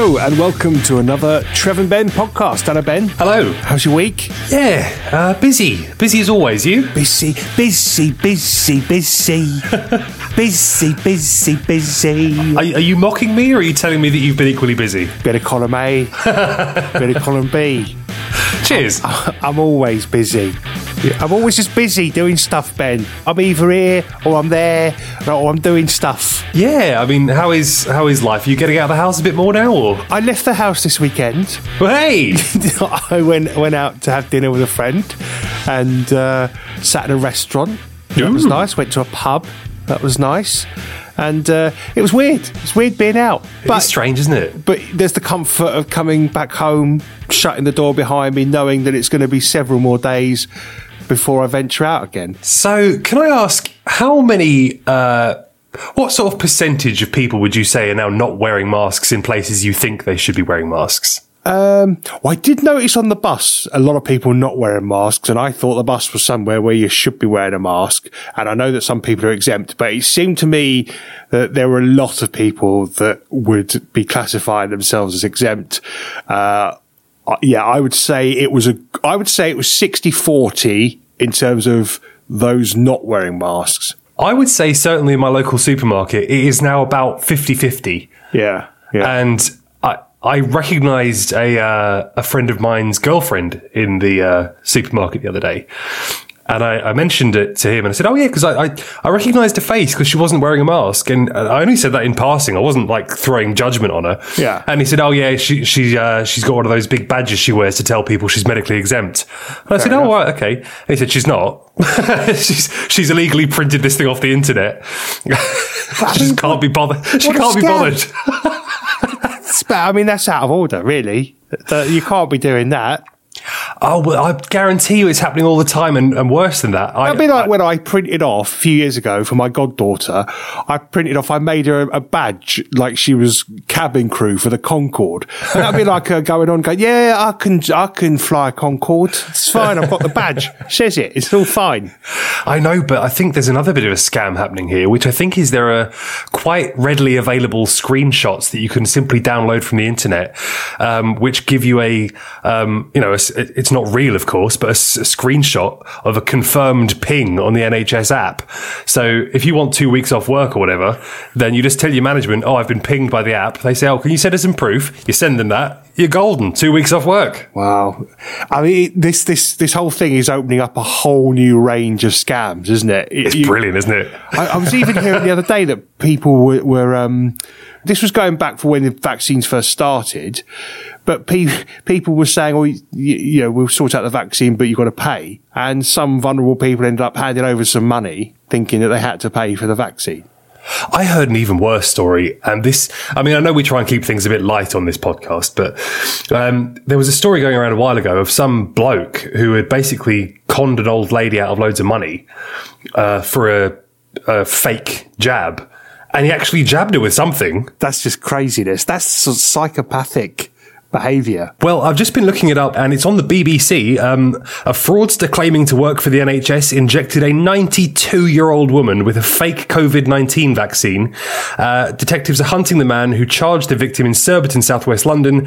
Hello and welcome to another Trev and Ben podcast. Hello, Ben. Hello. How's your week? Yeah, busy. Busy as always, you? Busy. Are you mocking me, or are you telling me that you've been equally busy? Bit of column A, bit of column B. Cheers. I'm always busy. I'm always just busy doing stuff, Ben. I'm either here or I'm there or I'm doing stuff. Yeah, I mean, how is life? Are you getting out of the house a bit more now, or? I left the house this weekend. Well, hey! I went out to have dinner with a friend and sat in a restaurant. That was nice. Went to a pub. That was nice. And it was weird. It's weird being out. It's strange, isn't it? But there's the comfort of coming back home, shutting the door behind me, knowing that it's going to be several more days before I venture out again. So, can I ask, how many, what sort of percentage of people would you say are now not wearing masks in places you think they should be wearing masks? Well, I did notice on the bus a lot of people not wearing masks, and I thought the bus was somewhere where you should be wearing a mask. And I know that some people are exempt, but it seemed to me that there were a lot of people that would be classifying themselves as exempt. Yeah, I would say it was 60-40 in terms of those not wearing masks. I would say certainly in my local supermarket, it is now about 50-50. Yeah. And I recognised a friend of mine's girlfriend in the supermarket the other day. And I mentioned it to him and I said, oh yeah, because I recognised her face because she wasn't wearing a mask. And I only said that in passing. I wasn't like throwing judgment on her. Yeah. And he said, oh yeah, she's got one of those big badges she wears to tell people she's medically exempt. And I said, oh, right, okay. And he said, she's not. she's illegally printed this thing off the internet. She just can't be bothered. She can't be bothered. I mean, that's out of order, really. You can't be doing that. Oh, well, I guarantee you it's happening all the time and worse than that. That'd be like when I printed off a few years ago for my goddaughter. I made her a badge like she was cabin crew for the Concorde. And that'd be like her going, yeah, I can fly a Concorde. It's fine. I've got the badge. Says it. It's all fine. I know, but I think there's another bit of a scam happening here, which I think is there are quite readily available screenshots that you can simply download from the internet, which give you it's not real, of course, but a screenshot of a confirmed ping on the NHS app. So if you want 2 weeks off work or whatever, then you just tell your management, oh, I've been pinged by the app. They say, oh, can you send us some proof? You send them that. You're golden. 2 weeks off work. Wow. I mean, this whole thing is opening up a whole new range of scams, isn't it? It's brilliant, isn't it? I was even hearing the other day that people were this was going back for when the vaccines first started, but people were saying, oh, we'll sort out the vaccine, but you've got to pay. And some vulnerable people ended up handing over some money thinking that they had to pay for the vaccine. I heard an even worse story. And I know we try and keep things a bit light on this podcast, but there was a story going around a while ago of some bloke who had basically conned an old lady out of loads of money for a fake jab. And he actually jabbed her with something. That's just craziness. That's sort of psychopathic behaviour. Well, I've just been looking it up and it's on the BBC. A fraudster claiming to work for the NHS injected a 92-year-old woman with a fake COVID-19 vaccine. Detectives are hunting the man who charged the victim in Surbiton, southwest London,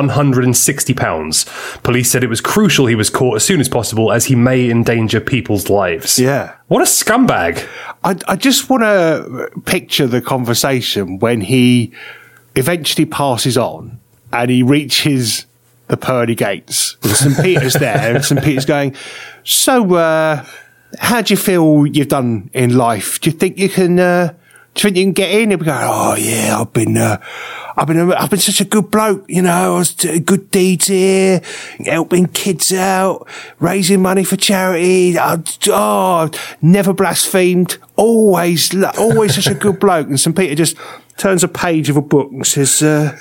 £160. Police said it was crucial he was caught as soon as possible as he may endanger people's lives. Yeah. What a scumbag. I just want to picture the conversation when he eventually passes on and he reaches the pearly gates. With St. Peter's there, and St. Peter's going, so, how do you feel you've done in life? Do you think you can get in? He'll be going, oh yeah, I've been such a good bloke, I was doing good deeds here, helping kids out, raising money for charity. Never blasphemed, always such a good bloke. And St. Peter just turns a page of a book and says, that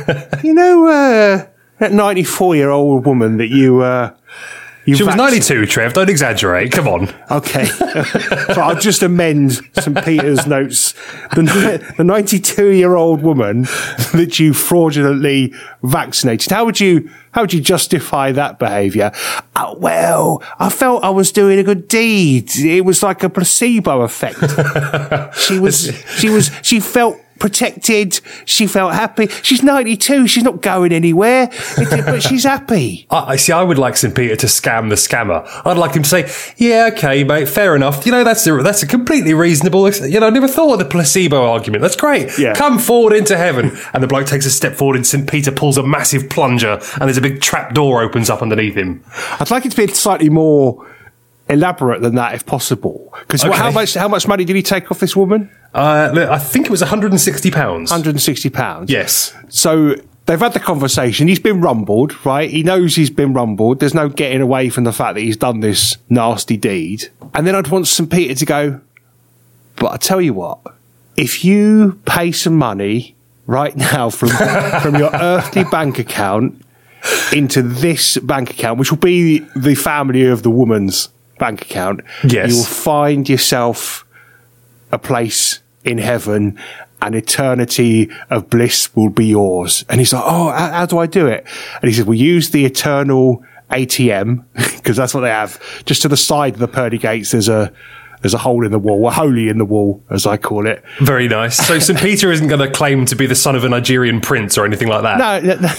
94-year-old woman that she was 92, Trev. Don't exaggerate. Come on. Okay. So I'll just amend St. Peter's notes. The 92-year-old woman that you fraudulently vaccinated. How would you justify that behaviour? Well, I felt I was doing a good deed. It was like a placebo effect. She felt protected. She felt happy. She's 92. She's not going anywhere, but she's happy. I see. I would like St. Peter to scam the scammer. I'd like him to say, yeah, okay, mate, fair enough. That's a completely reasonable, I never thought of the placebo argument. That's great. Yeah. Come forward into heaven. And the bloke takes a step forward and St. Peter pulls a massive plunger and there's a big trap door opens up underneath him. I'd like it to be slightly more elaborate than that, if possible. Because how much money did he take off this woman? I think it was £160. £160. Yes. So they've had the conversation. He's been rumbled, right? He knows he's been rumbled. There's no getting away from the fact that he's done this nasty deed. And then I'd want St. Peter to go, but I tell you what, if you pay some money right now from your earthly bank account into this bank account, which will be the family of the woman's bank account, yes, you'll find yourself a place in heaven, and eternity of bliss will be yours. And he's like, oh, how do I do it? And he says, well, use the eternal ATM, because that's what they have. Just to the side of the pearly gates, there's a hole in the wall, a holy in the wall, as I call it. Very nice. So St. Peter isn't going to claim to be the son of a Nigerian prince or anything like that?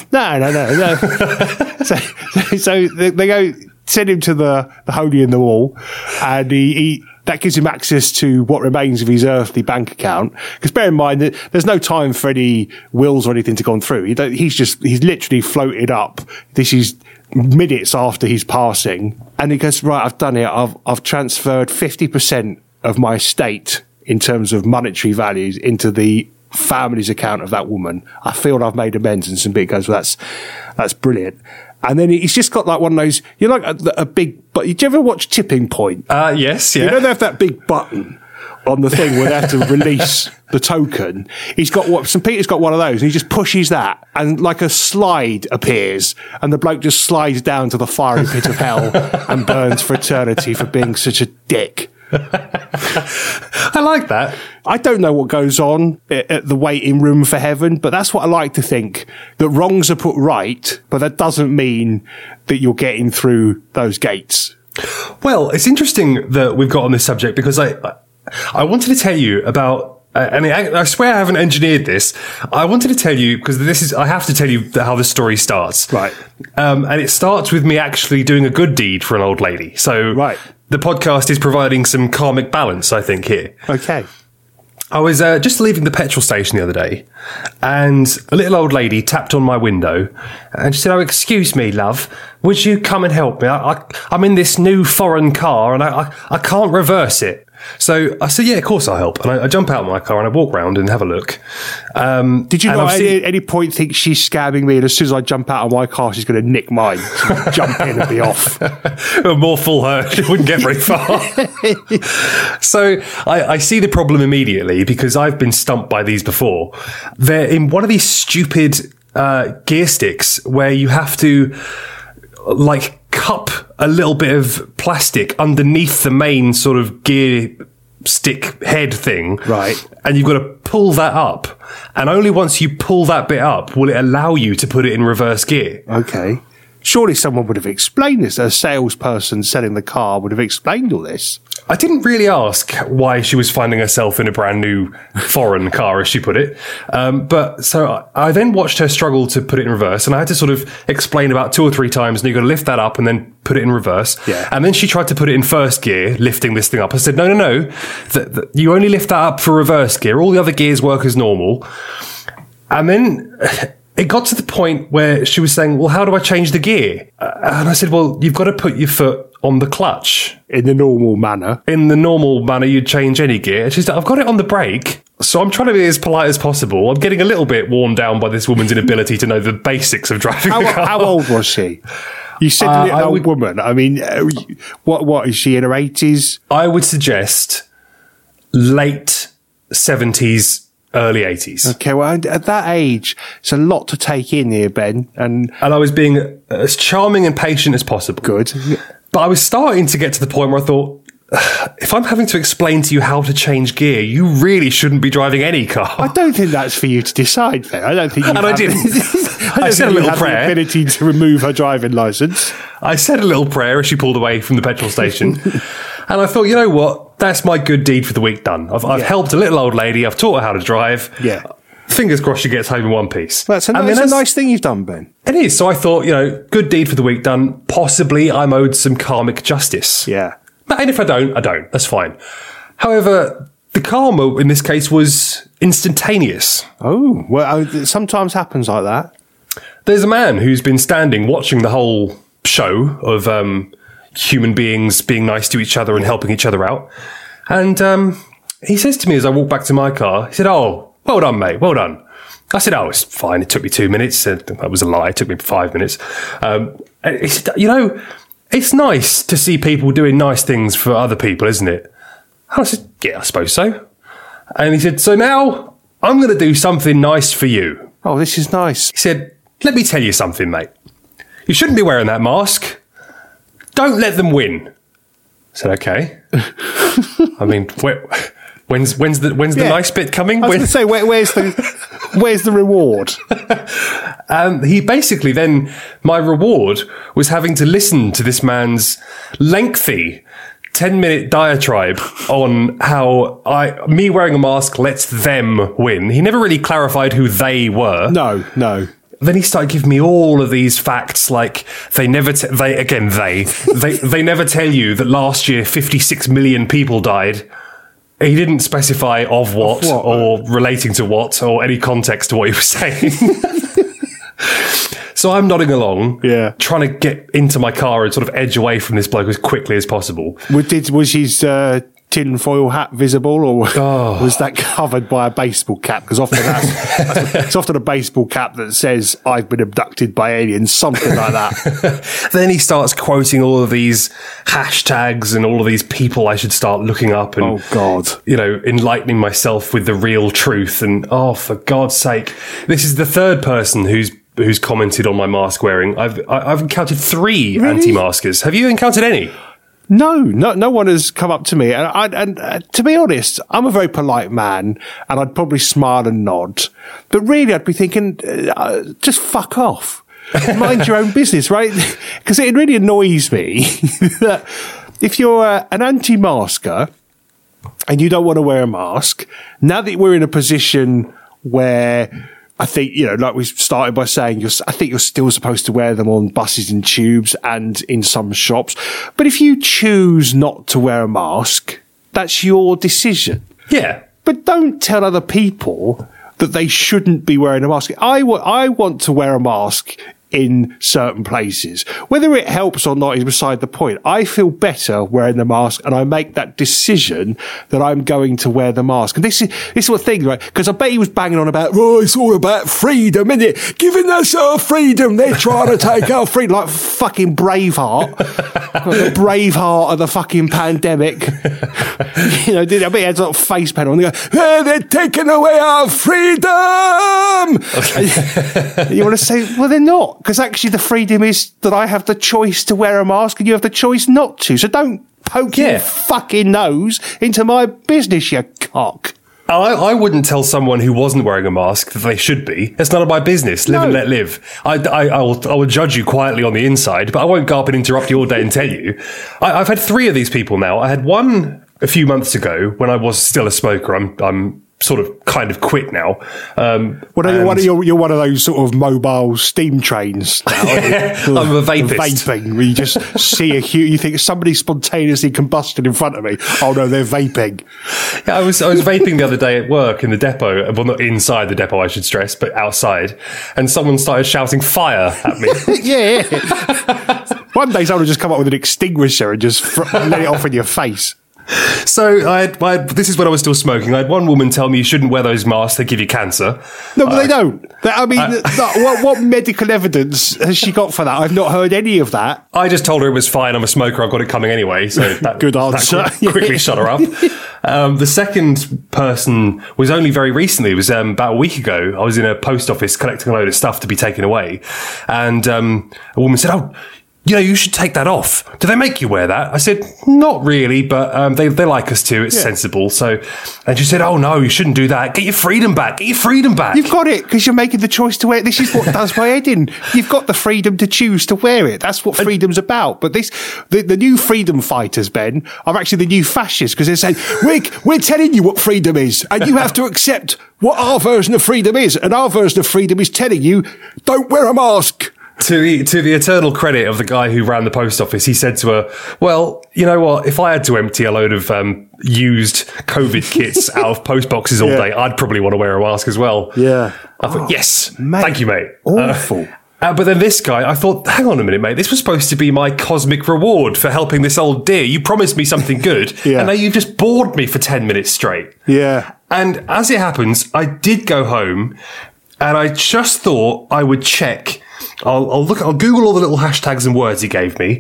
No. So they go, send him to the holy in the wall, and he that gives him access to what remains of his earthly bank account. Because bear in mind that there's no time for any wills or anything to go through. He's literally floated up. This is minutes after his passing, and he goes, right, I've done it. I've transferred 50% of my estate in terms of monetary values into the family's account of that woman. I feel I've made amends. And St. Peter goes, well, that's brilliant. And then he's just got like one of those, like a big, but did you ever watch Tipping Point? Yes, yeah. You know, they have that big button on the thing where they have to release the token. St. Peter's got one of those, and he just pushes that, and like a slide appears, and the bloke just slides down to the fiery pit of hell and burns for eternity for being such a dick. I like that. I don't know what goes on at the waiting room for heaven, but that's what I like to think, that wrongs are put right, but that doesn't mean that you're getting through those gates. Well, it's interesting that we've got on this subject, because I wanted to tell you about, and I swear I haven't engineered this. I wanted to tell you, because I have to tell you how the story starts. Right. And it starts with me actually doing a good deed for an old lady. So right. The podcast is providing some karmic balance, I think, here. Okay. I was just leaving the petrol station the other day, and a little old lady tapped on my window, and she said, oh, excuse me, love, would you come and help me? I'm in this new foreign car, and I can't reverse it. So I said, yeah, of course I'll help. And I jump out of my car and I walk around and have a look. Did you not at any point think she's scamming me, and as soon as I jump out of my car, she's going to nick mine, jump in and be off? More fool her. She wouldn't get very far. So I see the problem immediately, because I've been stumped by these before. They're in one of these stupid gear sticks where you have to cup a little bit of plastic underneath the main sort of gear stick head thing. Right. And you've got to pull that up. And only once you pull that bit up will it allow you to put it in reverse gear. Okay. Surely someone would have explained this. A salesperson selling the car would have explained all this. I didn't really ask why she was finding herself in a brand new foreign car, as she put it. But so I then watched her struggle to put it in reverse, and I had to sort of explain about 2 or 3 times, and you've got to lift that up and then put it in reverse. Yeah. And then she tried to put it in first gear, lifting this thing up. I said, no. You only lift that up for reverse gear. All the other gears work as normal. And then it got to the point where she was saying, well, how do I change the gear? And I said, well, you've got to put your foot on the clutch. In the normal manner. In the normal manner, you'd change any gear. And she's like, I've got it on the brake. So I'm trying to be as polite as possible. I'm getting a little bit worn down by this woman's inability to know the basics of driving a car. How old was she? You said a little old woman. I mean, what is she, in her 80s? I would suggest late 70s, early 80s. Okay, well, at that age, it's a lot to take in here, Ben. And I was being as charming and patient as possible. Good. But I was starting to get to the point where I thought, if I'm having to explain to you how to change gear, you really shouldn't be driving any car. I don't think that's for you to decide, Ben. I don't think you and I didn't. I said a little prayer. The ability to remove her driving licence. I said a little prayer as she pulled away from the petrol station. And I thought, you know what? that's my good deed for the week done. I've helped a little old lady. I've taught her how to drive. Yeah. Fingers crossed she gets home in one piece. That's a nice thing you've done, Ben. It is. So I thought, good deed for the week done. Possibly I'm owed some karmic justice. Yeah. And if I don't, I don't. That's fine. However, the karma in this case was instantaneous. Oh, well, it sometimes happens like that. There's a man who's been standing watching the whole show of human beings being nice to each other and helping each other out. And he says to me as I walk back to my car, he said, "Oh, well done, mate. Well done." I said, "Oh, it's fine. It took me 2 minutes." That was a lie. It took me 5 minutes. He said, it's nice to see people doing nice things for other people, isn't it? I said, "Yeah, I suppose so." And he said, "So now I'm going to do something nice for you." Oh, this is nice. He said, "Let me tell you something, mate. You shouldn't be wearing that mask. Don't let them win." I said, "Okay." I mean, when's the nice bit coming? I was going to say, where's the reward? He basically then, my reward was having to listen to this man's lengthy 10-minute diatribe on how me wearing a mask lets them win. He never really clarified who they were. No. Then he started giving me all of these facts, like they never tell you that last year 56 million people died. He didn't specify of what or relating to what or any context to what he was saying. So I'm nodding along, trying to get into my car and sort of edge away from this bloke as quickly as possible. Was his tinfoil hat visible, or was that covered by a baseball cap? Because often it's often a baseball cap that says "I've been abducted by aliens," something like that. Then he starts quoting all of these hashtags and all of these people I should start looking up and, oh God, enlightening myself with the real truth. And for God's sake, this is the third person who's commented on my mask wearing. I've encountered 3 anti-maskers. Have you encountered any? No one has come up to me. And to be honest, I'm a very polite man, and I'd probably smile and nod. But really, I'd be thinking, just fuck off. Mind your own business, right? Because it really annoys me that if you're an anti-masker and you don't want to wear a mask, now that we're in a position where I think, like we started by saying, I think you're still supposed to wear them on buses and tubes and in some shops. But if you choose not to wear a mask, that's your decision. Yeah. But don't tell other people that they shouldn't be wearing a mask. I want to wear a mask in certain places. Whether it helps or not is beside the point. I feel better wearing the mask, and I make that decision that I'm going to wear the mask. And this is what thing, right? Because I bet he was banging on about, it's all about freedom, isn't it? Giving us our freedom. They're trying to take our freedom, like fucking Braveheart. The Braveheart of the fucking pandemic. I bet he had a face pen on. They go, they're taking away our freedom. Okay. You want to say, well, they're not. Because actually the freedom is that I have the choice to wear a mask and you have the choice not to. So don't poke your fucking nose into my business, you cock. I wouldn't tell someone who wasn't wearing a mask that they should be. It's none of my business. Live and let live. I will judge you quietly on the inside, but I won't go up and interrupt you all day and tell you. I've had 3 of these people now. I had one a few months ago when I was still a smoker. I'm sort of kind of quit now. You're one of those sort of mobile steam trains now. I'm a vapist. Vaping, where you just see you think somebody spontaneously combusted in front of me. Oh no, they're vaping. Yeah, I was vaping the other day at work in the depot. Well, not inside the depot, I should stress, but outside. And someone started shouting fire at me. Yeah. One day someone would just come up with an extinguisher and just let it off in your face. So this is when I was still smoking. I had one woman tell me you shouldn't wear those masks; they give you cancer. No, but they don't. What medical evidence has she got for that? I've not heard any of that. I just told her it was fine. I'm a smoker. I've got it coming anyway. So that, good answer. That quickly shut her up. The second person was only very recently. It was about a week ago. I was in a post office collecting a load of stuff to be taken away, and a woman said, "Oh, you should take that off. Do they make you wear that? I said, not really, but they like us to. It's sensible. So, and she said, oh no, you shouldn't do that. Get your freedom back. Get your freedom back. You've got it because you're making the choice to wear it. This is what does my head in. You've got the freedom to choose to wear it. That's what freedom's about. But the new freedom fighters, Ben, are actually the new fascists because they're saying, we're telling you what freedom is and you have to accept what our version of freedom is. And our version of freedom is telling you, don't wear a mask. To the eternal credit of the guy who ran the post office, he said to her, well, you know what? If I had to empty a load of used COVID kits out of post boxes all day, I'd probably want to wear a mask as well. Yeah. I thought, yes. Mate, thank you, mate. Awful. But then this guy, I thought, hang on a minute, mate. This was supposed to be my cosmic reward for helping this old dear. You promised me something good, and now you've just bored me for 10 minutes straight. Yeah. And as it happens, I did go home, and I just thought I would check. I'll Google all the little hashtags and words he gave me.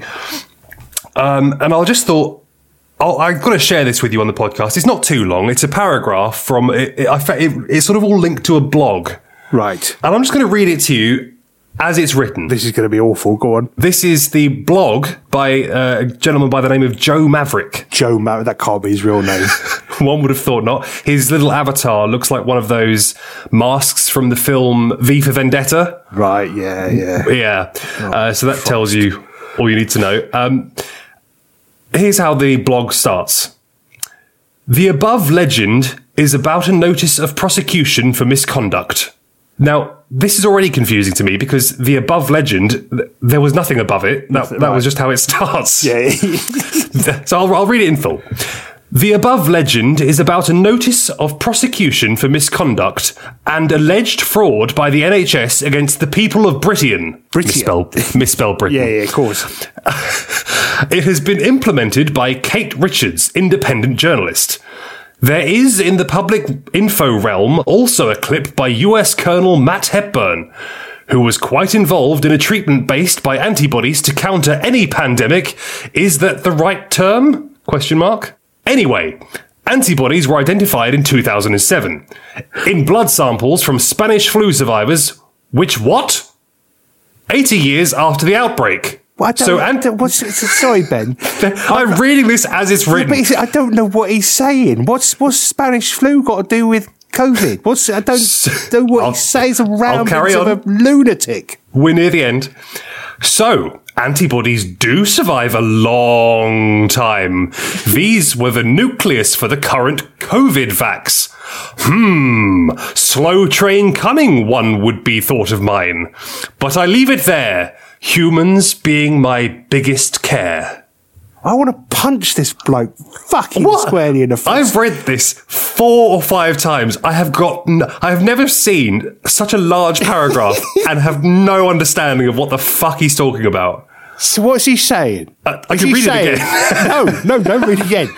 And I just thought, I've got to share this with you on the podcast. It's not too long. It's a paragraph from, it's sort of all linked to a blog. Right. And I'm just going to read it to you as it's written. This is going to be awful. Go on. This is the blog by a gentleman by the name of Joe Maverick. Joe Maverick, that can't be his real name. One would have thought not. His little avatar looks like one of those masks from the film V for Vendetta. Right, yeah. So that tells you all you need to know. Here's how the blog starts. The above legend is about a notice of prosecution for misconduct. Now, this is already confusing to me because the above legend, there was nothing above it. That was just how it starts. Yeah. So I'll read it in full. The above legend is about a notice of prosecution for misconduct and alleged fraud by the NHS against the people of Britain. Misspell Britain. Yeah, of course. It has been implemented by Kate Richards, independent journalist. There is, in the public info realm, also a clip by US Colonel Matt Hepburn, who was quite involved in a treatment based by antibodies to counter any pandemic. Is that the right term? ? Anyway, antibodies were identified in 2007 in blood samples from Spanish flu survivors, which what? 80 years after the outbreak. Well, sorry, Ben. I'm reading this as it's written. But I don't know what he's saying. What's Spanish flu got to do with COVID? I don't know what he's saying. He's a ramblings of a lunatic. We're near the end. So, antibodies do survive a long time. These were the nucleus for the current COVID vax. Slow train coming, one would be thought of mine. But I leave it there. Humans being my biggest care. I want to punch this bloke fucking squarely in the face. I've read this 4 or 5 times. I have never seen such a large paragraph and have no understanding of what the fuck he's talking about. So what's he saying? I can read it again. No, don't read it again.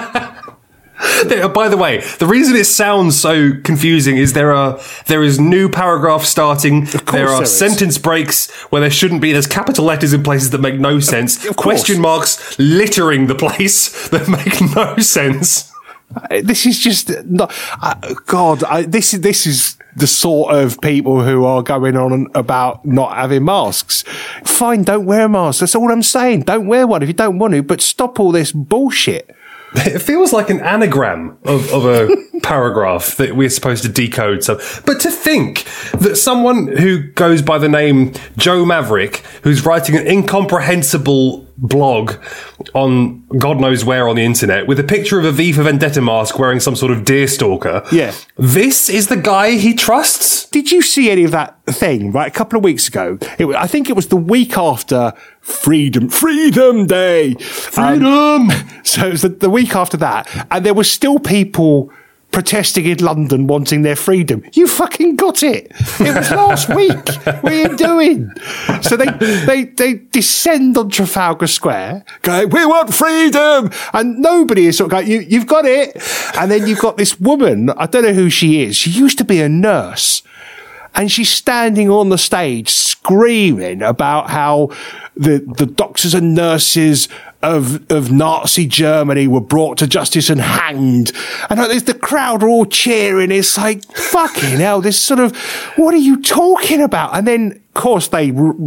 By the way, the reason it sounds so confusing is there is new paragraphs starting. There are sentence breaks where there shouldn't be. There's capital letters in places that make no sense. Question marks littering the place that make no sense. This is just not. This is the sort of people who are going on about not having masks. Fine, don't wear a mask. That's all I'm saying. Don't wear one if you don't want to, but stop all this bullshit. It feels like an anagram of a paragraph that we're supposed to decode. But to think that someone who goes by the name Joe Maverick, who's writing an incomprehensible blog on God knows where on the internet with a picture of a V for Vendetta mask wearing some sort of deer stalker. Yeah. This is the guy he trusts? Did you see any of that thing, right? A couple of weeks ago. I think it was the week after Freedom Day. Freedom! So it was the week after that. And there were still people protesting in London wanting their freedom. You fucking got it. It was last week. What are you doing? So they descend on Trafalgar Square, going, we want freedom. And nobody is sort of going, you've got it. And then you've got this woman, I don't know who she is. She used to be a nurse. And she's standing on the stage screaming about how the doctors and nurses of Nazi Germany were brought to justice and hanged. And the crowd are all cheering. It's like, fucking hell, this sort of, what are you talking about? And then, of course, they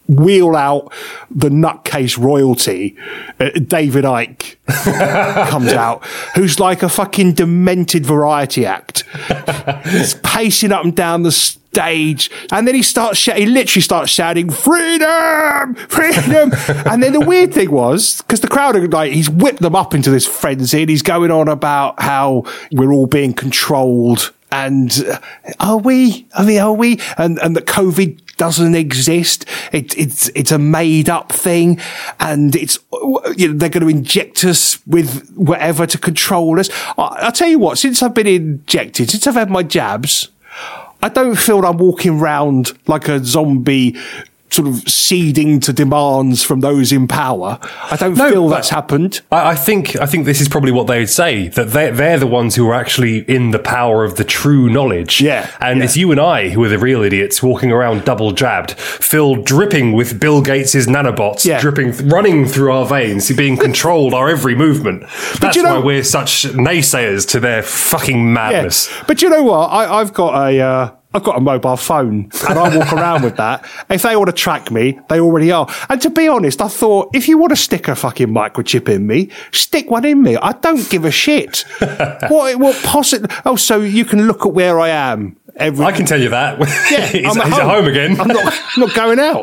wheel out the nutcase royalty. David Icke comes out, who's like a fucking demented variety act. He's pacing up and down the stage, and then he literally starts shouting, "Freedom! Freedom!" And then the weird thing was, because the crowd are like, he's whipped them up into this frenzy, and he's going on about how we're all being controlled. And are we? And that COVID doesn't exist. It's a made up thing, and they're going to inject us with whatever to control us. I'll tell you what. Since I've been injected, since I've had my jabs, I don't feel I'm walking around like a zombie, sort of ceding to demands from those in power. I don't feel that's happened. I think this is probably what they would say, that they're the ones who are actually in the power of the true knowledge. Yeah. And it's you and I who are the real idiots walking around double jabbed, filled dripping with Bill Gates's nanobots, running through our veins, being controlled our every movement. That's why we're such naysayers to their fucking madness. Yeah. But you know what? I've got a mobile phone, and I walk around with that. If they want to track me, they already are. And to be honest, I thought, if you want to stick a fucking microchip in me, stick one in me. I don't give a shit. What possibly? Oh, so you can look at where I am. I can tell you that. Yeah, he's at home again. I'm not going out.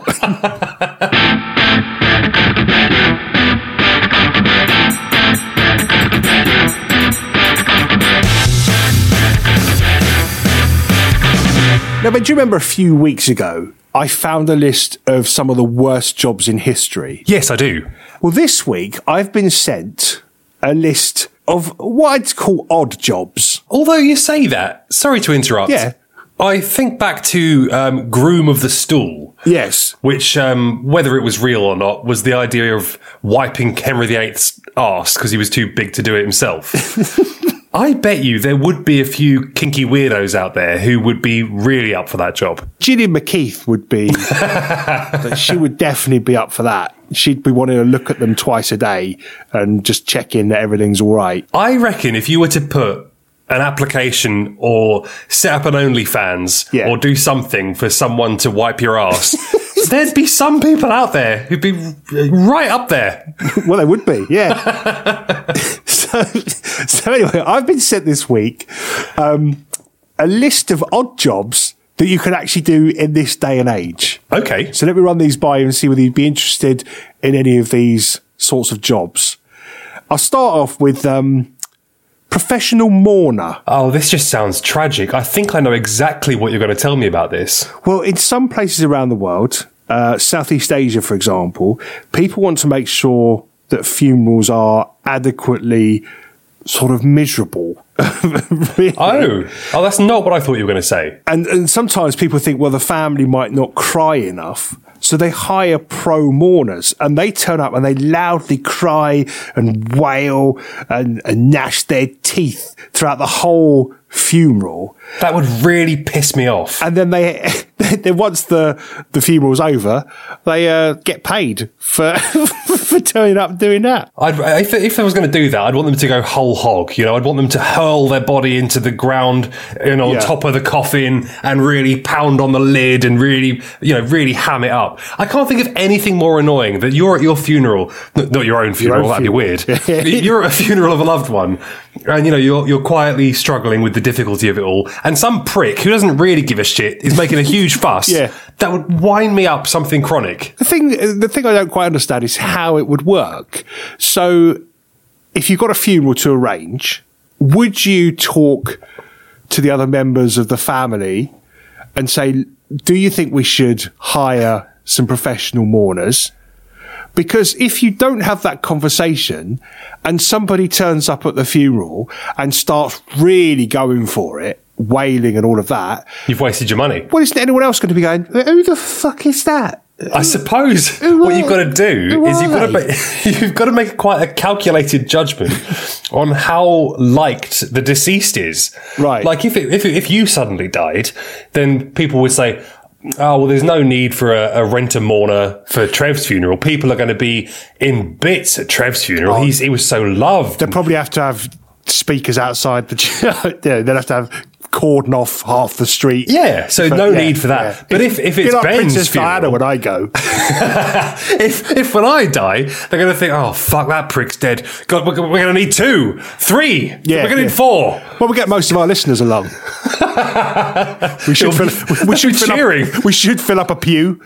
Now, but do you remember a few weeks ago, I found a list of some of the worst jobs in history? Yes, I do. Well, this week, I've been sent a list of what I'd call odd jobs. Although you say that, sorry to interrupt. Yeah. I think back to Groom of the Stool. Yes. Which, whether it was real or not, was the idea of wiping Henry VIII's arse because he was too big to do it himself. I bet you there would be a few kinky weirdos out there who would be really up for that job. Gillian McKeith would be. She would definitely be up for that. She'd be wanting to look at them twice a day and just check in that everything's all right. I reckon if you were to put an application or set up an OnlyFans or do something for someone to wipe your ass, there'd be some people out there who'd be right up there. Well, they would be, yeah. So anyway, I've been sent this week a list of odd jobs that you can actually do in this day and age. Okay. So let me run these by you and see whether you'd be interested in any of these sorts of jobs. I'll start off with professional mourner. Oh, this just sounds tragic. I think I know exactly what you're going to tell me about this. Well, in some places around the world, Southeast Asia, for example, people want to make sure that funerals are adequately sort of miserable. Really. Oh, that's not what I thought you were going to say. And sometimes people think, well, the family might not cry enough. So they hire pro mourners, and they turn up and they loudly cry and wail and gnash their teeth throughout the whole funeral. That would really piss me off. And then then once the funeral's over, they get paid for for turning up and doing that. If I was going to do that, I'd want them to go whole hog. I'd want them to hurl their body into the ground, on top of the coffin, and really pound on the lid and really ham it up. I can't think of anything more annoying that you're at your funeral, not your own funeral. That'd be weird. You're at a funeral of a loved one, and you're quietly struggling with the difficulty of it all, and some prick who doesn't really give a shit is making a huge fuss. Yeah. That would wind me up something chronic. The thing I don't quite understand is how it would work. So if you've got a funeral to arrange, would you talk to the other members of the family and say, do you think we should hire some professional mourners? Because if you don't have that conversation and somebody turns up at the funeral and starts really going for it, wailing and all of that, you've wasted your money. Well, isn't anyone else going to be going, who the fuck is that? I suppose what you've got to do is you've got to make quite a calculated judgment on how liked the deceased is. Right. Like if you suddenly died, then people would say, oh, well, there's no need for a rent-a-mourner for Trev's funeral. People are going to be in bits at Trev's funeral. Oh. He was so loved. They'll probably have to have speakers outside the church. They'll have to have cordon off half the street. Yeah, so no need for that. Yeah. But if it's like Ben's Princess funeral, Diana when I go, if when I die, they're going to think, oh fuck, that prick's dead. God, we're going to need 2, 3. Yeah, we're going to need 4. Well, we get most of our listeners along. we should fill up a pew.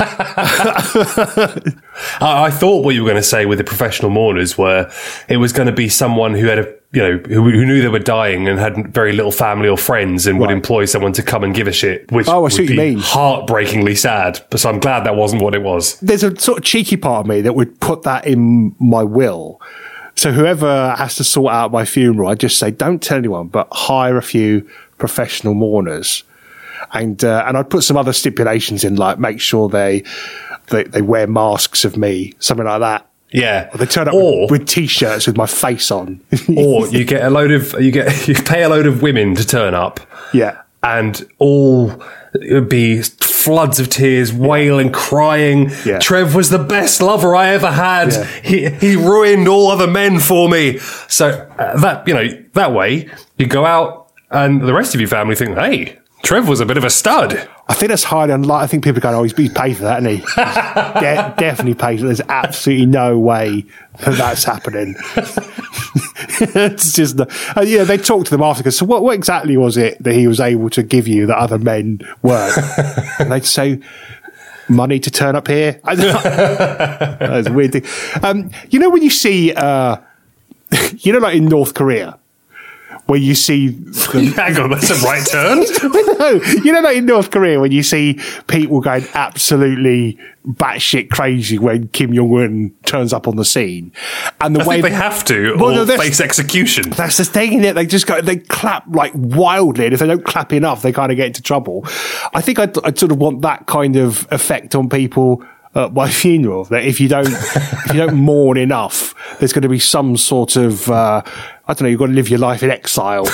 I thought what you were going to say with the professional mourners were it was going to be someone who had who knew they were dying and had very little family or friends and would employ someone to come and give a shit, which would be heartbreakingly sad. So I'm glad that wasn't what it was. There's a sort of cheeky part of me that would put that in my will. So whoever has to sort out my funeral, I just say, don't tell anyone, but hire a few professional mourners. And I'd put some other stipulations in, like make sure they wear masks of me, something like that. Yeah, or they turn up with T-shirts with my face on. Or you pay a load of women to turn up. Yeah, and it would be floods of tears, wailing, crying. Yeah. Trev was the best lover I ever had. Yeah. He ruined all other men for me. So that way you go out and the rest of your family think, hey, Trev was a bit of a stud. I think that's highly unlikely. I think people are going, he's paid for that, isn't he? Definitely paid for it. There's absolutely no way that's happening. It's just, they talked to them after, so what exactly was it that he was able to give you that other men weren't? And they'd say, money to turn up here. That's a weird thing. When you see, like in North Korea, where you see... Hang on, that's a right turn? No, like in North Korea, when you see people going absolutely batshit crazy when Kim Jong-un turns up on the scene. And I think they have to, face execution. That's the thing, isn't it? They clap like wildly, and if they don't clap enough, they kind of get into trouble. I think I'd sort of want that kind of effect on people at my funeral, that if you don't mourn enough, there's going to be some sort of, you've got to live your life in exile.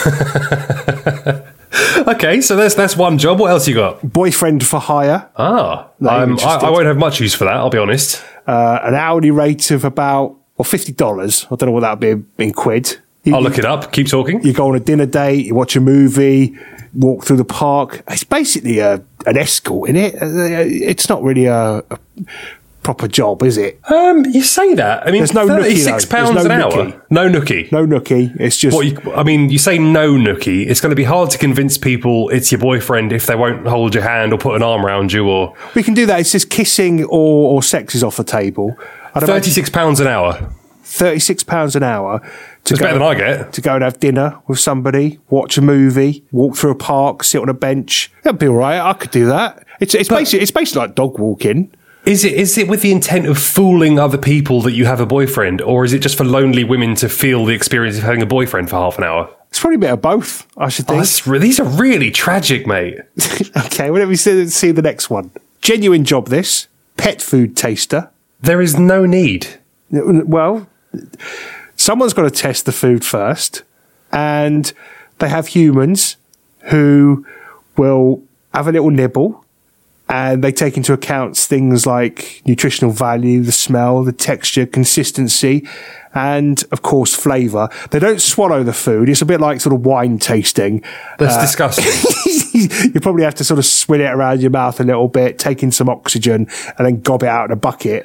Okay, so that's one job. What else you got? Boyfriend for hire. I won't have much use for that, I'll be honest. An hourly rate of about $50. I don't know what that would be in quid. I'll look it up. Keep talking. You go on a dinner date, you watch a movie, walk through the park. It's basically an escort, isn't it? It's not really a proper job, is it? You say that. I mean, there's no £36 an hour. No nookie. No nookie. It's just... you say no nookie. It's going to be hard to convince people it's your boyfriend if they won't hold your hand or put an arm around you. Or we can do that. It's just kissing or sex is off the table. £36 an hour. £36 an hour. It's better than I get. To go and have dinner with somebody, watch a movie, walk through a park, sit on a bench. That'd be all right. I could do that. It's basically like dog walking. Is it with the intent of fooling other people that you have a boyfriend, or is it just for lonely women to feel the experience of having a boyfriend for half an hour? It's probably a bit of both, I should think. These are really tragic, mate. Okay, well, let me see the next one. Genuine job, this. Pet food taster. There is no need. Well, someone's got to test the food first, and they have humans who will have a little nibble, and they take into account things like nutritional value, the smell, the texture, consistency, and, of course, flavour. They don't swallow the food. It's a bit like sort of wine tasting. That's disgusting. You probably have to sort of swing it around your mouth a little bit, take in some oxygen, and then gob it out in a bucket.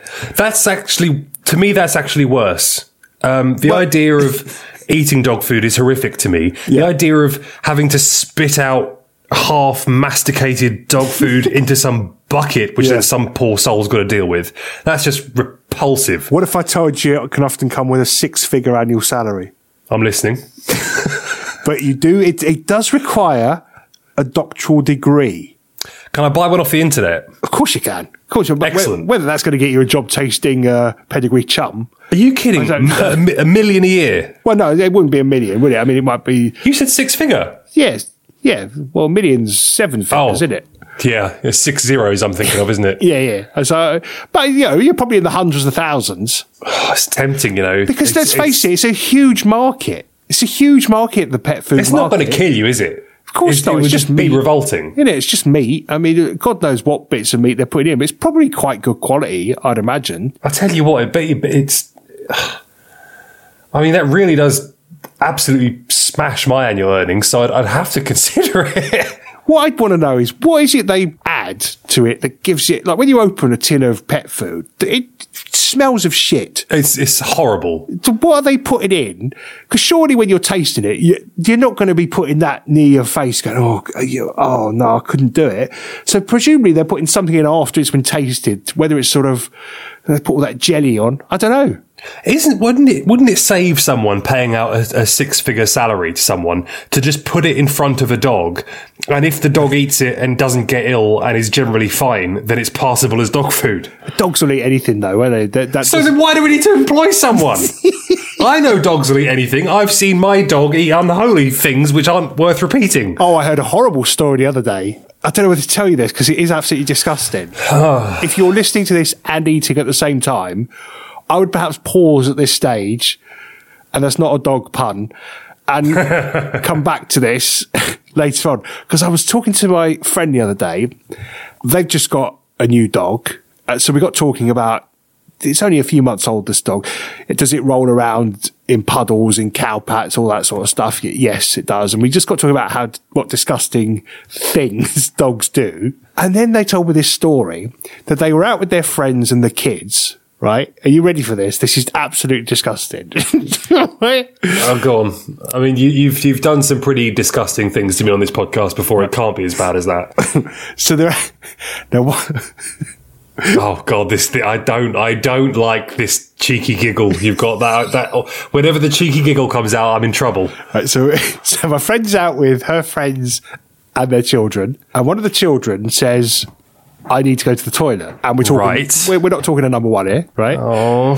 To me, that's actually worse. The idea of eating dog food is horrific to me. The idea of having to spit out half masticated dog food into some bucket, which then some poor soul's got to deal with. That's just repulsive. What if I told you it can often come with a 6-figure annual salary? I'm listening. But it does require a doctoral degree. Can I buy one off the internet? Of course you can. Of course. Excellent. Whether that's going to get you a job tasting pedigree chum. Are you kidding? A million a year? Well, no, it wouldn't be a million, would it? I mean, it might be... You said 6-figure? Yes. Yeah. Well, million's 7 figures, isn't it? Yeah. It's 6 zeros I'm thinking of, isn't it? Yeah. So, but, you're probably in the hundreds of thousands. Oh, it's tempting, Because let's face it, it's a huge market. It's a huge market, the pet food market. It's not going to kill you, is it? Of course not. It would just be revolting. It's just meat. I mean, God knows what bits of meat they're putting in, but it's probably quite good quality, I'd imagine. I'll tell you what, it's... I mean, that really does absolutely smash my annual earnings, so I'd have to consider it. What I'd want to know is, what is it they add to it that gives it, like when you open a tin of pet food, it smells of shit. It's horrible. So what are they putting in? Because surely when you're tasting it, you're not going to be putting that near your face going, oh no, I couldn't do it. So presumably they're putting something in after it's been tasted, whether it's sort of, they put all that jelly on. I don't know. Wouldn't it save someone paying out a 6-figure salary to someone to just put it in front of a dog, and if the dog eats it and doesn't get ill and is generally fine, then it's passable as dog food? Dogs will eat anything though, won't they? Then why do we need to employ someone? I know dogs will eat anything. I've seen my dog eat unholy things which aren't worth repeating. Oh, I heard a horrible story the other day. I don't know whether to tell you this because it is absolutely disgusting. If you're listening to this and eating at the same time, I would perhaps pause at this stage, and that's not a dog pun, and come back to this later on. Because I was talking to my friend the other day. They've just got a new dog. So we got talking about, it's only a few months old, this dog. Does it roll around in puddles, in cow pats, all that sort of stuff? Yes, it does. And we just got talking about what disgusting things dogs do. And then they told me this story that they were out with their friends and the kids. Right? Are you ready for this? This is absolutely disgusting. Oh, go on. I mean, you've done some pretty disgusting things to me on this podcast before. It can't be as bad as that. So what? Oh God, I don't like this cheeky giggle. You've got that. Whenever the cheeky giggle comes out, I'm in trouble. Right, so my friend's out with her friends and their children, and one of the children says, I need to go to the toilet. And we're talking, right. We're not talking a number one here, right? Oh.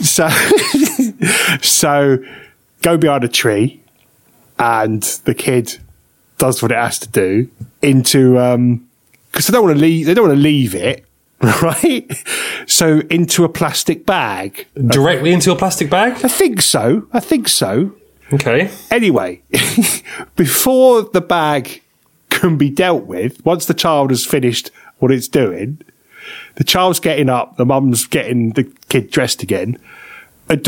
So go behind a tree, and the kid does what it has to do into, because they don't want to leave it, right? So into a plastic bag. Directly into a plastic bag? I think so. Okay. Anyway, before the bag can be dealt with, once the child has finished what it's doing, the child's getting up, the mum's getting the kid dressed again. God,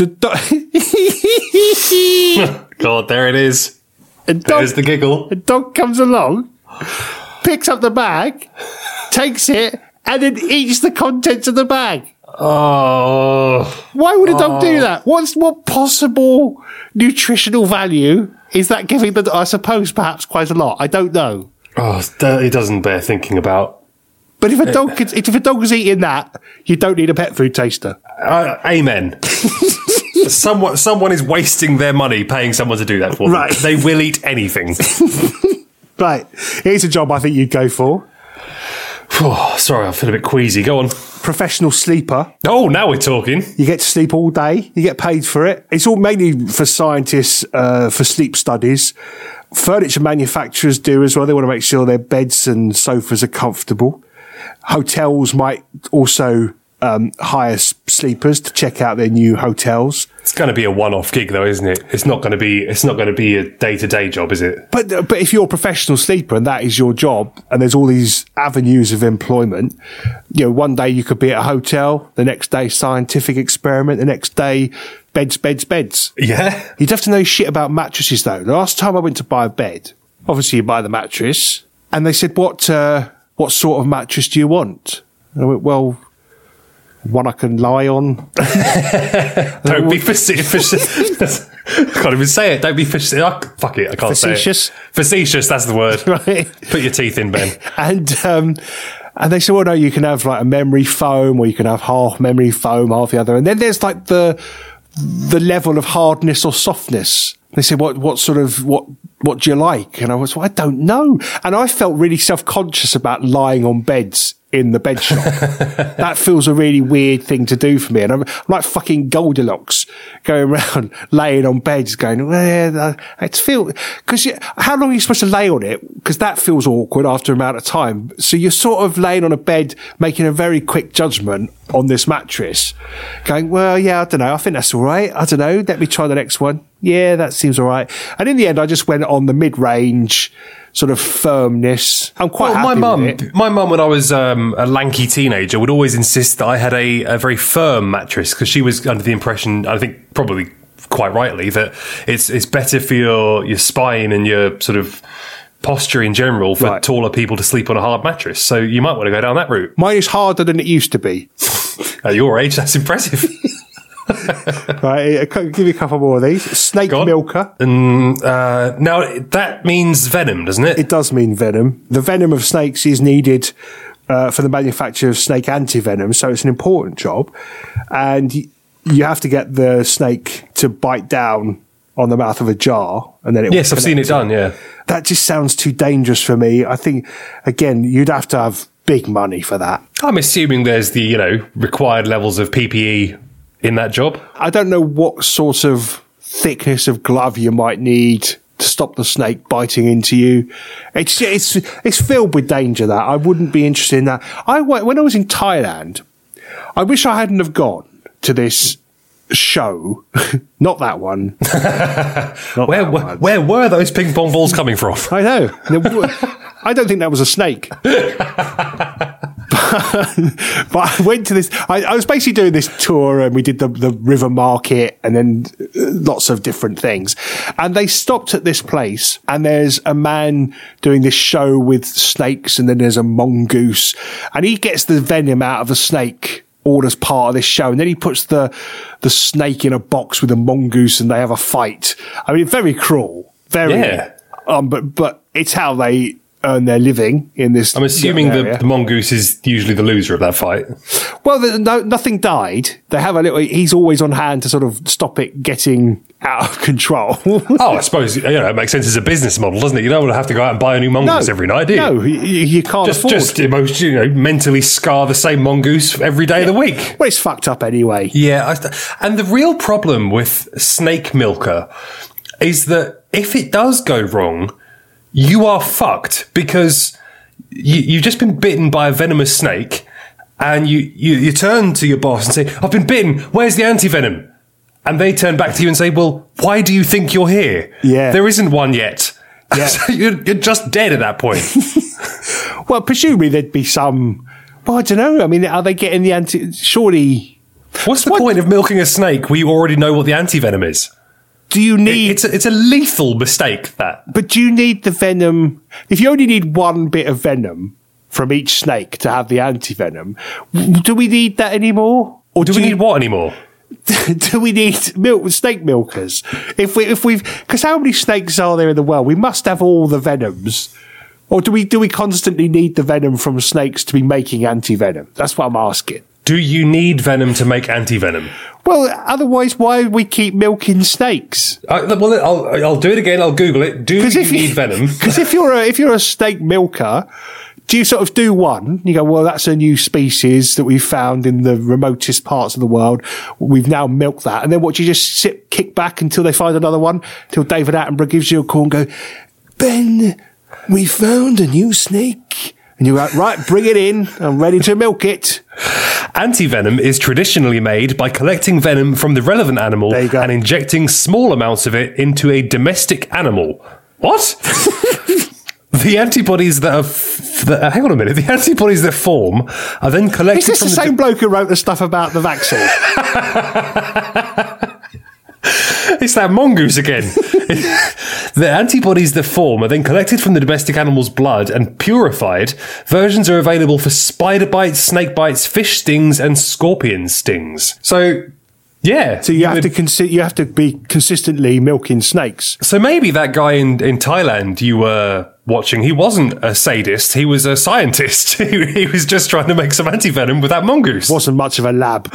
there it is. There's the giggle. A dog comes along, picks up the bag, takes it, and then eats the contents of the bag. Oh. Why would a dog do that? What possible nutritional value is that giving the dog? I suppose perhaps quite a lot. I don't know. Oh, it doesn't bear thinking about. But if a dog is eating that, you don't need a pet food taster. Amen. Someone is wasting their money paying someone to do that for them. Right. They will eat anything. Right. Here's a job I think you'd go for. Sorry, I feel a bit queasy. Go on. Professional sleeper. Oh, now we're talking. You get to sleep all day. You get paid for it. It's all mainly for scientists, for sleep studies. Furniture manufacturers do as well. They want to make sure their beds and sofas are comfortable. Hotels might also hire sleepers to check out their new hotels. It's going to be a one-off gig, though, isn't it? It's not going to be a day-to-day job, is it? But if you're a professional sleeper and that is your job, and there's all these avenues of employment, one day you could be at a hotel, the next day scientific experiment, the next day beds. Yeah. You'd have to know shit about mattresses, though. The last time I went to buy a bed, obviously you buy the mattress, and they said, what sort of mattress do you want? And I went, well, one I can lie on. Don't be facetious. I can't even say it. Don't be facetious. Fuck it, I can't facetious. Say it. Facetious, that's the word. Right. Put your teeth in, Ben. And they said, well, no, you can have like a memory foam, or you can have half memory foam, half the other. And then there's like the level of hardness or softness. They said, what do you like? And I was, well, I don't know. And I felt really self-conscious about lying on beds in the bed shop. That feels a really weird thing to do for me. And I'm like fucking Goldilocks going around laying on beds going, well, because how long are you supposed to lay on it? Because that feels awkward after an amount of time. So you're sort of laying on a bed, making a very quick judgment on this mattress, going, well, yeah, I don't know. I think that's all right. I don't know. Let me try the next one. Yeah, that seems all right. And in the end, I just went on the mid-range sort of firmness. I'm quite happy with it. My mum, when I was a lanky teenager, would always insist that I had a very firm mattress, because she was under the impression, I think probably quite rightly, that it's better for your spine and your sort of posture in general for taller people to sleep on a hard mattress. So you might want to go down that route. Mine is harder than it used to be. At your age, that's impressive. Right, I'll give you a couple more of these. Snake milker. Now, that means venom, doesn't it? It does mean venom. The venom of snakes is needed for the manufacture of snake antivenom, so it's an important job. And you have to get the snake to bite down on the mouth of a jar, and then it Yes, I've seen it done, yeah. That just sounds too dangerous for me. I think, again, you'd have to have big money for that. I'm assuming there's the, required levels of PPE in that job. I don't know what sort of thickness of glove you might need to stop the snake biting into you. It's filled with danger, that. I wouldn't be interested in that. When I was in Thailand, I wish I hadn't have gone to this show. Not that one. Where were those ping pong balls coming from? I know. I don't think that was a snake. But I went to this. I was basically doing this tour, and we did the river market, and then lots of different things. And they stopped at this place, and there's a man doing this show with snakes, and then there's a mongoose, and he gets the venom out of the snake all as part of this show, and then he puts the snake in a box with a mongoose, and they have a fight. I mean, very cruel, very. Yeah. But it's how they earn their living in this. I'm assuming the mongoose is usually the loser of that fight. Well, nothing died. They have a little. He's always on hand to sort of stop it getting out of control. I suppose it makes sense as a business model, doesn't it? You don't want to have to go out and buy a new mongoose every night, do you? No, you can't afford. Just mentally scar the same mongoose every day of the week. Well, it's fucked up anyway. Yeah, and the real problem with snake milker is that if it does go wrong, you are fucked, because you've just been bitten by a venomous snake, and you turn to your boss and say, "I've been bitten. Where's the antivenom?" And they turn back to you and say, "Well, why do you think you're here? Yeah. There isn't one yet." Yeah. So you're just dead at that point. Well, presumably there'd be some. Well, I don't know. I mean, are they getting the surely? What's the point of milking a snake where you already know what the antivenom is? Do you need... It's a lethal mistake, that. But do you need the venom... If you only need one bit of venom from each snake to have the antivenom, do we need that anymore? Or do we need what anymore? Do we need snake milkers? Because how many snakes are there in the world? We must have all the venoms. Or do we constantly need the venom from snakes to be making antivenom? That's what I'm asking. Do you need venom to make antivenom? Well, otherwise, why would we keep milking snakes? I'll do it again. I'll Google it. Do you need venom? Because if you're a snake milker, do you sort of do one? You go, well, that's a new species that we found in the remotest parts of the world. We've now milked that. And then what, do you just kick back until they find another one? Till David Attenborough gives you a call and go, "Ben, we found a new snake." And you're like, "Right, bring it in. I'm ready to milk it." Antivenom is traditionally made by collecting venom from the relevant animal and injecting small amounts of it into a domestic animal. What? The antibodies hang on a minute. The antibodies that form are then collected. Is this the same bloke who wrote the stuff about the vaccine? It's that mongoose again. The antibodies that form are then collected from the domestic animal's blood and purified. Versions are available for spider bites, snake bites, fish stings, and scorpion stings. So, yeah. So you have to be consistently milking snakes. So maybe that guy in Thailand you were watching, he wasn't a sadist, he was a scientist. He was just trying to make some antivenom with that mongoose. Wasn't much of a lab.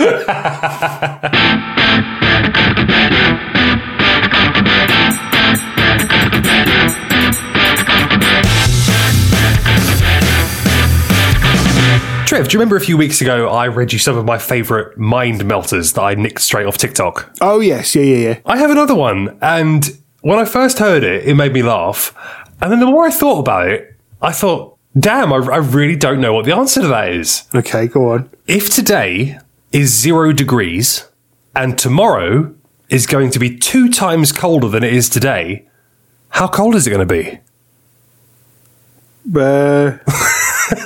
Trev, do you remember a few weeks ago I read you some of my favourite mind melters that I nicked straight off TikTok? Oh, yes. Yeah. I have another one, and when I first heard it, it made me laugh. And then the more I thought about it, I thought, damn, I really don't know what the answer to that is. Okay, go on. If today is 0 degrees and tomorrow is going to be 2 times colder than it is today, how cold is it going to be?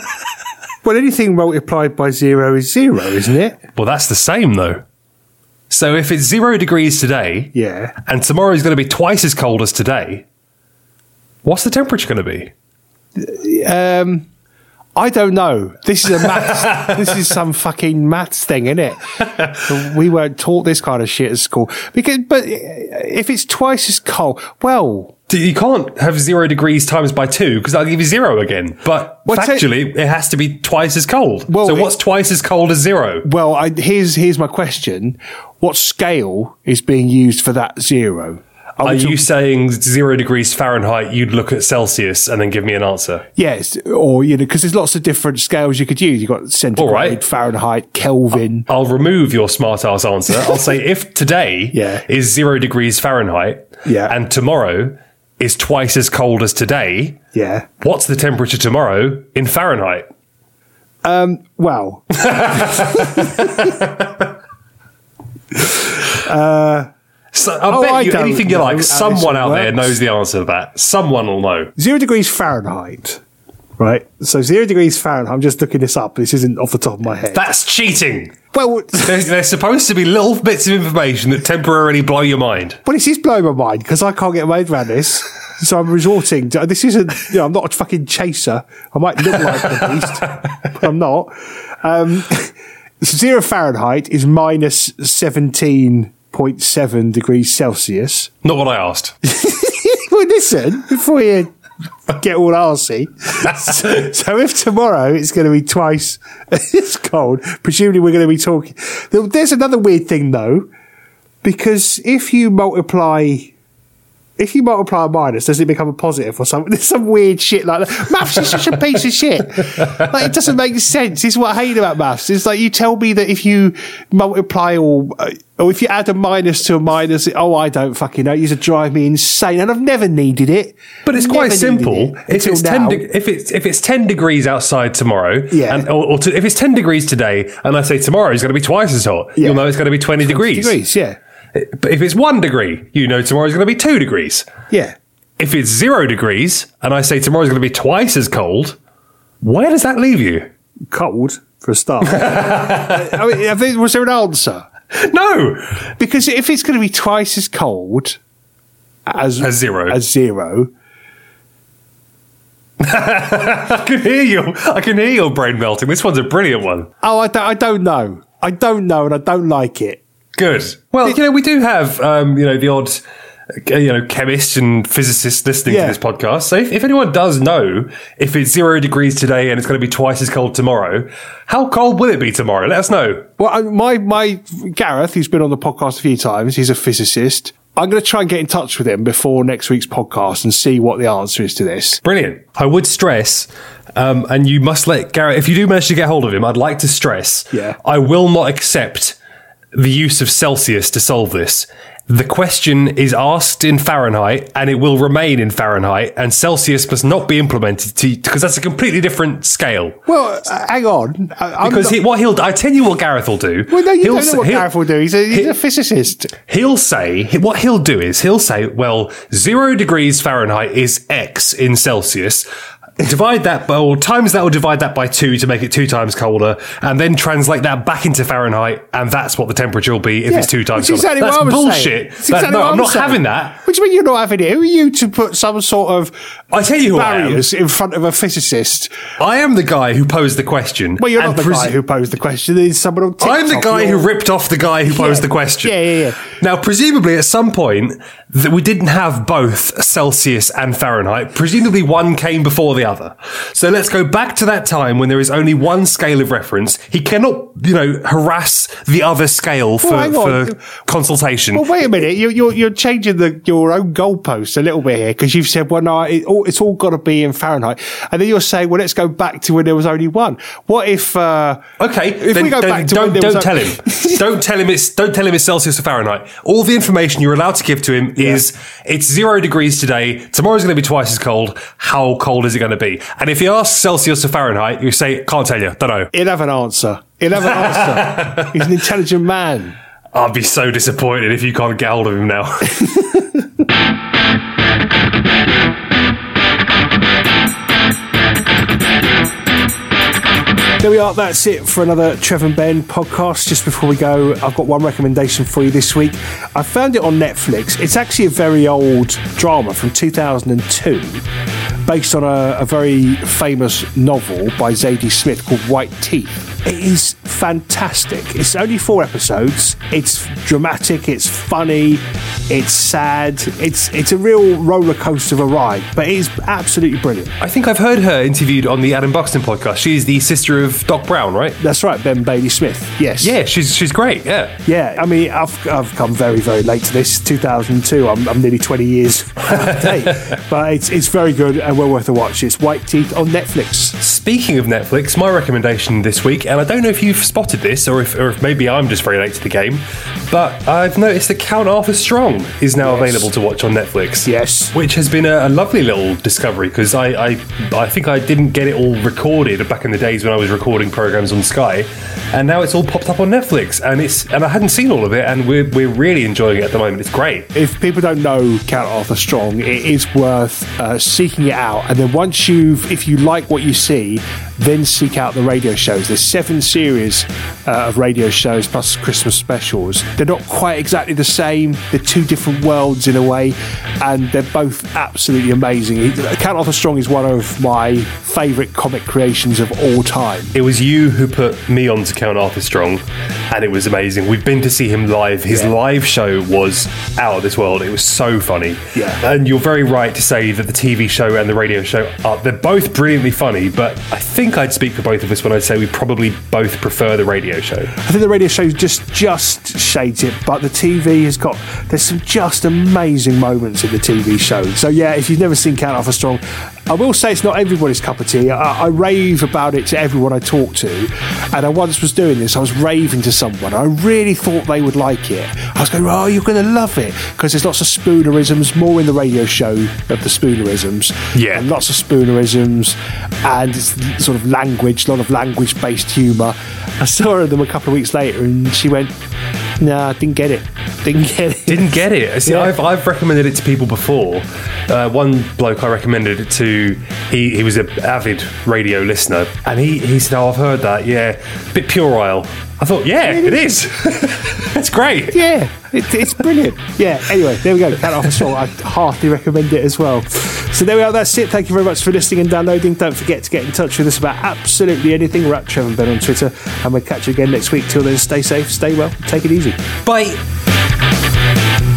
Well, anything multiplied by 0 is 0, isn't it? Well, that's the same, though. So if it's 0 degrees today, Yeah. and tomorrow is going to be twice as cold as today, what's the temperature going to be? I don't know. This is a maths. This is some fucking maths thing, isn't it? We weren't taught this kind of shit at school. But if it's twice as cold, well, You can't have 0 degrees times by 2 because that'll give you 0 again. But factually, it has to be twice as cold. Well, so what's twice as cold as 0? well, here's my question: what scale is being used for that 0? Are you saying 0 degrees Fahrenheit? You'd look at Celsius and then give me an answer. Yes, or because there's lots of different scales you could use. You've got centigrade, right. Fahrenheit, Kelvin. I'll remove your smart ass answer. I'll say if today is 0 degrees Fahrenheit and tomorrow is twice as cold as today, what's the temperature tomorrow in Fahrenheit? Well, so I bet you anything you like, someone out there works. knows the answer to that. Someone will know. 0 degrees Fahrenheit, right? So 0 degrees Fahrenheit. I'm just looking this up. This isn't off the top of my head. That's cheating. Well, There's supposed to be little bits of information that temporarily blow your mind. well, this is blowing my mind because I can't get my head around this. So I'm resorting to this. Isn't I'm not a fucking chaser. I might look like the beast, but I'm not. 0 Fahrenheit is minus 17.7 degrees Celsius. Not what I asked. Well, listen before you get all arsey. So if tomorrow it's going to be twice as cold, presumably we're going to be talking. There's another weird thing though, because if you multiply a minus, does it become a positive or something? There's some weird shit like that. Maths is such a piece of shit. Like, it doesn't make sense. This is what I hate about maths. It's like you tell me that if you multiply or if you add a minus to a minus, I don't fucking know. It used to drive me insane, and I've never needed it. But it's quite simple. If it's 10 degrees outside tomorrow, if it's 10 degrees today, and I say tomorrow is going to be twice as hot, you'll know it's going to be 20 degrees. Yeah. But if it's 1 degree, you know tomorrow's going to be 2 degrees. Yeah. If it's 0 degrees, and I say tomorrow's going to be twice as cold, where does that leave you? Cold, for a start. I mean, was there an answer? No! Because if it's going to be twice as cold as 0. I can hear your brain melting. This one's a brilliant one. Oh, I don't know. I don't know, and I don't like it. Good. Well, we do have, the odd, chemist and physicist listening to this podcast. So if anyone does know if it's 0 degrees today and it's going to be twice as cold tomorrow, how cold will it be tomorrow? Let us know. Well, my Gareth, who's been on the podcast a few times, he's a physicist. I'm going to try and get in touch with him before next week's podcast and see what the answer is to this. Brilliant. I would stress, and you must let Gareth, if you do manage to get hold of him, I'd like to stress, I will not accept the use of Celsius to solve this. The question is asked in Fahrenheit and it will remain in Fahrenheit, and Celsius must not be implemented because that's a completely different scale. Well, hang on. I tell you what Gareth will do. Well, no, you don't know what Gareth will do. He's a physicist. He'll say, what he'll do is, well, 0 degrees Fahrenheit is X in Celsius. Divide that by 2 to make it 2 times colder, and then translate that back into Fahrenheit, and that's what the temperature will be if it's 2 times colder. Exactly that's what I was bullshit. Exactly I'm not having that. What do you mean you're not having it? Who are you to put some sort of barriers in front of a physicist? I am the guy who posed the question. Well, you're not the guy who posed the question. There's someone on TikTok. I'm the guy who ripped off the guy who posed the question. Yeah. Now, presumably at some point that we didn't have both Celsius and Fahrenheit. Presumably one came before the other. So let's go back to that time when there is only one scale of reference. He cannot, harass the other scale for consultation. Well, wait a minute. You're changing your own goalposts a little bit here, because you've said, well, no, it's all got to be in Fahrenheit, and then you're saying, well, let's go back to when there was only one. What if? Okay, if we go back to don't tell him. Don't tell him it's Celsius or Fahrenheit. All the information you're allowed to give to him is it's 0 degrees today. Tomorrow's going to be twice as cold. How cold is it going to be? And if he asks Celsius or Fahrenheit, you say, can't tell you, don't know. He'll have an answer. He's an intelligent man. I'd be so disappointed if you can't get hold of him now. There we are. That's it for another Trev and Ben podcast. Just before we go, I've got one recommendation for you this week. I found it on Netflix. It's actually a very old drama from 2002, based on a very famous novel by Zadie Smith called White Teeth. It is fantastic. It's only 4 episodes. It's dramatic. It's funny. It's sad. It's a real roller coaster of a ride, but it is absolutely brilliant. I think I've heard her interviewed on the Adam Buxton podcast. She's the sister of Doc Brown, right? That's right, Ben Bailey Smith. Yes. Yeah, she's great. Yeah. Yeah. I mean, I've come very, very late to this. 2002. I'm nearly 20 years out of date, but it's very good and well worth a watch. It's White Teeth on Netflix. Speaking of Netflix, my recommendation this week, and I don't know if you've spotted this or if maybe I'm just very late to the game, but I've noticed that Count Arthur Strong is now available to watch on Netflix. Yes. Which has been a lovely little discovery, because I think I didn't get it all recorded back in the days when I was recording programs on Sky, and now it's all popped up on Netflix, and I hadn't seen all of it, and we're really enjoying it at the moment. It's great. If people don't know Count Arthur Strong, it is worth seeking it out, and then if you like what you see, then seek out the radio shows. There's 7 series of radio shows plus Christmas specials. They're not quite exactly the same. They're 2 different worlds in a way, and they're both absolutely amazing. Count Arthur Strong is one of my favourite comic creations of all time. It was you who put me on to Count Arthur Strong, and it was amazing. We've been to see him live. His live show was out of this world. It was so funny. Yeah. And you're very right to say that the TV show and the radio show they're both brilliantly funny, but I think I'd speak for both of us when I say we probably both prefer the radio show. I think the radio show just shades it, but the TV there's some just amazing moments in the TV show. So yeah, if you've never seen Count Arthur Strong, I will say it's not everybody's cup of tea. I rave about it to everyone I talk to, and I once was doing this. I was raving to someone. I really thought they would like it. I was going, oh, you're going to love it, because there's lots of spoonerisms, more in the radio show of the spoonerisms. Yeah. And lots of spoonerisms, and it's sort of a lot of language-based humour. I saw them a couple of weeks later, and she went, "Nah, didn't get it. Didn't get it. See, yeah. I've recommended it to people before. One bloke I recommended it to, he was an avid radio listener, and he said, "Oh, I've heard that. Yeah, bit puerile." I thought, yeah, it is. It's great. Yeah, it's brilliant. Yeah, anyway, there we go. Count Arthur Strong. I heartily recommend it as well. So there we are. That's it. Thank you very much for listening and downloading. Don't forget to get in touch with us about absolutely anything. We're at Trev and Ben on Twitter, and we'll catch you again next week. Till then, stay safe, stay well, take it easy. Bye.